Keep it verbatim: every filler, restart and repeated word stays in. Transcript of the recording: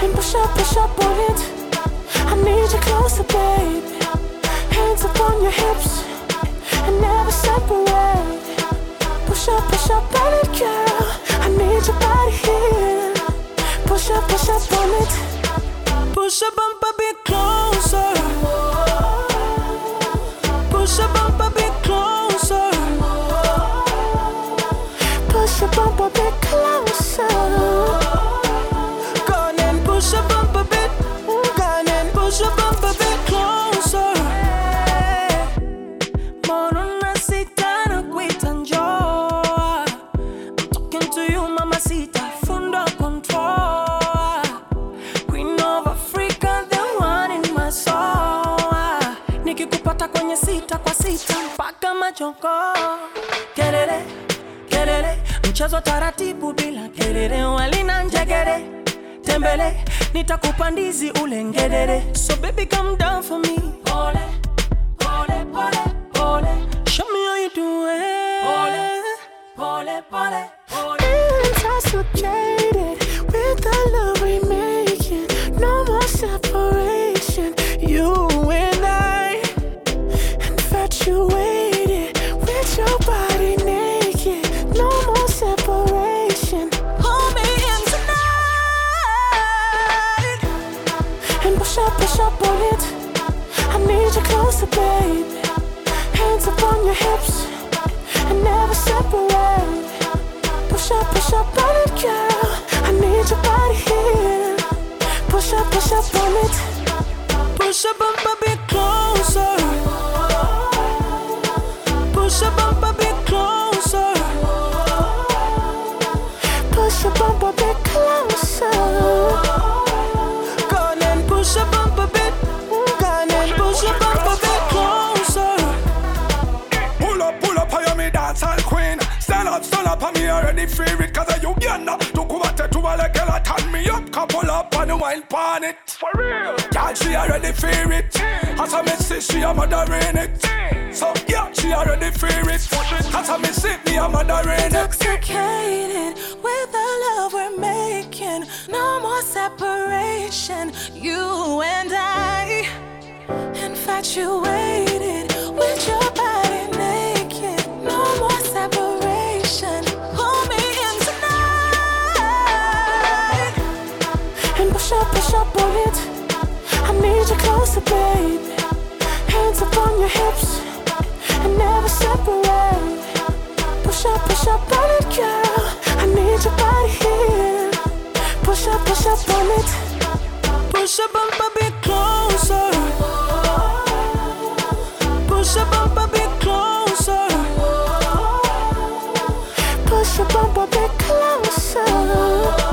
push up, push up on it. I need you closer, baby. Hands up on your hips and never separate. Push up, push up on it, girl. I need your body here. Push up, push up on it. Push up, bump a bit closer. Push up, bump a bit closer. Push up, bump a bit closer. Go on and push up, bump a bit. Go on and push up, bump a bit closer. Morona sita na kuita njoo. I'm talking to you, mamacita, fundo control. Queen of Africa, the one in my soul. Nikikupata kwenye sita kwa sita mpaka machoko. Kelele, kelele, mchezo taratibu bila kelele. Walina njegere, tembele, nitakupa ndizi ule ngedere. So baby come down for me. Pole, pole, pole, pole. Show me how you do it. Pole, pole, pole, pole. Intoxicated with the love we making. No more separation. You and I, infatuated with your body naked. No more separation. Hold me in tonight and push up, push up on it. I need you closer, baby. Hands up on your hips and never separate. Push up, push up on it, girl. I need your body here. Push up, push up on it. Push up, bump a bit closer. Push up, bump a bit closer. Push up, bump a bit closer. Go on and push up, bump a bit. Go on and push up, bump a bit closer. Pull up, pull up, I am a dancehall queen. Stand up, stand up, I'm already free it. Cause I Uganda, to come at to a like girl, turn me up, couple up on the wine pan it. For real, yeah, she already fear it. As I miss it, she a mothering it. So yeah, she already fear it. As I miss it, me a mothering it. Intoxicated with the love we're making. No more separation. You and I, infatuated with your body naked. No more separation. Hold me in tonight and push up, push up on it. I need you closer, baby. Hands up on your hips and never separate. Push up, push up on it, girl. I need your body here. Push up, push up on it. Push up, bump a bit closer. Push up, bump a bit closer. Push up, bump a bit closer.